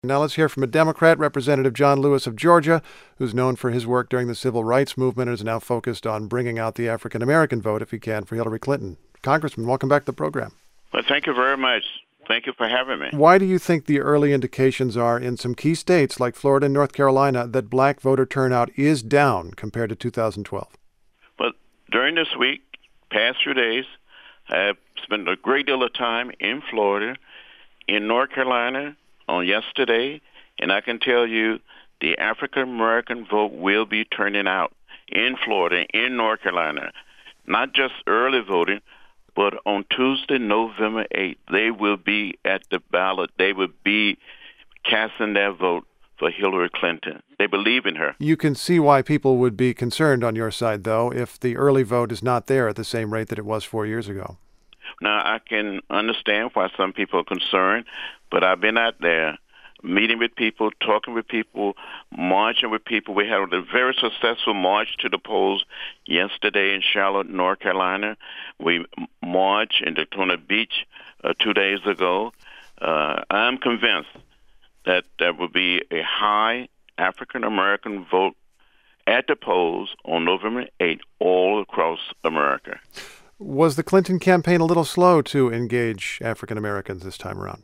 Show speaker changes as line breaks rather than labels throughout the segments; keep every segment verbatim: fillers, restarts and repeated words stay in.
Now let's hear from a Democrat, Representative John Lewis of Georgia, who's known for his work during the civil rights movement and is now focused on bringing out the African-American vote, if he can, for Hillary Clinton. Congressman, welcome back to the program.
Well, thank you very much. Thank you for having me.
Why do you think the early indications are in some key states like Florida and North Carolina that black voter turnout is down compared to two thousand twelve?
Well, during this week, past few days, I have spent a great deal of time in Florida, in North Carolina on yesterday, and I can tell you the African-American vote will be turning out in Florida, in North Carolina. Not just early voting, but on Tuesday, November eighth, they will be at the ballot. They will be casting their vote for Hillary Clinton. They believe in her.
You can see why people would be concerned on your side, though, if the early vote is not there at the same rate that it was four years ago.
Now, I can understand why some people are concerned, but I've been out there meeting with people, talking with people, marching with people. We had a very successful march to the polls yesterday in Charlotte, North Carolina. We marched in Daytona Beach uh, two days ago. Uh, I'm convinced that there will be a high African-American vote at the polls on November eighth all across America.
Was the Clinton campaign a little slow to engage African-Americans this time around?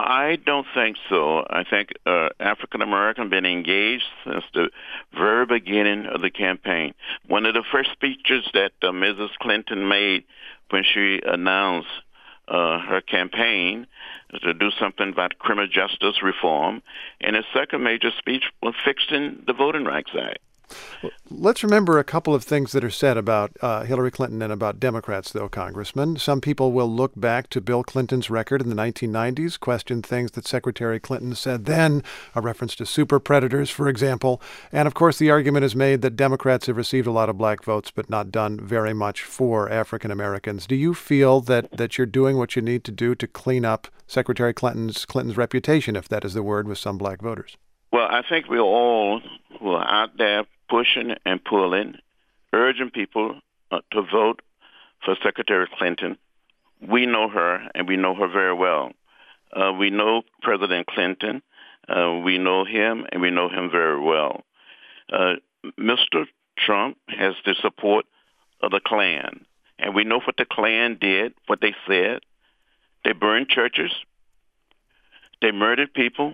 I don't think so. I think uh, African-Americans have been engaged since the very beginning of the campaign. One of the first speeches that uh, Missus Clinton made when she announced uh, her campaign to do something about criminal justice reform, and her second major speech was fixing the Voting Rights Act.
Let's remember a couple of things that are said about uh, Hillary Clinton and about Democrats, though, Congressman. Some people will look back to Bill Clinton's record in the nineteen nineties, question things that Secretary Clinton said then, a reference to super predators, for example. And, of course, the argument is made that Democrats have received a lot of black votes but not done very much for African Americans. Do you feel that, that you're doing what you need to do to clean up Secretary Clinton's, Clinton's reputation, if that is the word, with some black voters?
Well, I think we all who are out there pushing and pulling, urging people uh, to vote for Secretary Clinton. We know her, and we know her very well. Uh, we know President Clinton. Uh, we know him, and we know him very well. Uh, Mister Trump has the support of the Klan, and we know what the Klan did, what they said. They burned churches. They murdered people.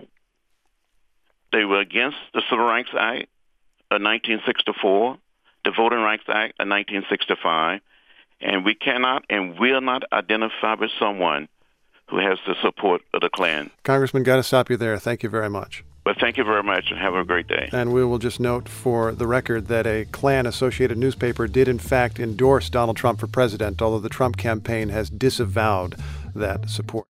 They were against the Civil Rights Act of nineteen sixty-four, the Voting Rights Act of nineteen sixty-five, and we cannot and will not identify with someone who has the support of the Klan.
Congressman, got to stop you there. Thank you very much.
Well, thank you very much, and have a great day.
And we will just note for the record that a Klan-associated newspaper did, in fact, endorse Donald Trump for president, although the Trump campaign has disavowed that support.